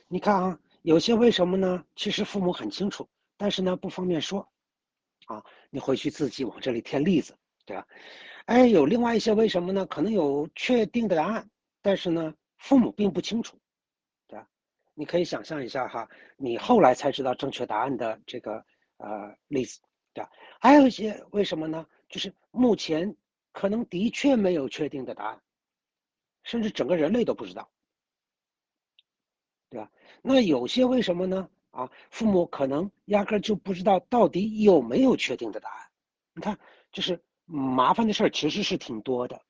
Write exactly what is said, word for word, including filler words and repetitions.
你看啊，有些为什么呢？其实父母很清楚，但是呢不方便说啊。你回去自己往这里添例子，对吧？哎，有另外一些为什么呢？可能有确定的答案，但是呢父母并不清楚，对吧？你可以想象一下哈，你后来才知道正确答案的这个呃例子，对吧？还有一些为什么呢？就是目前可能的确没有确定的答案，甚至整个人类都不知道，对吧？那有些为什么呢？啊，父母可能压根就不知道到底有没有确定的答案。你看，就是麻烦的事儿其实是挺多的。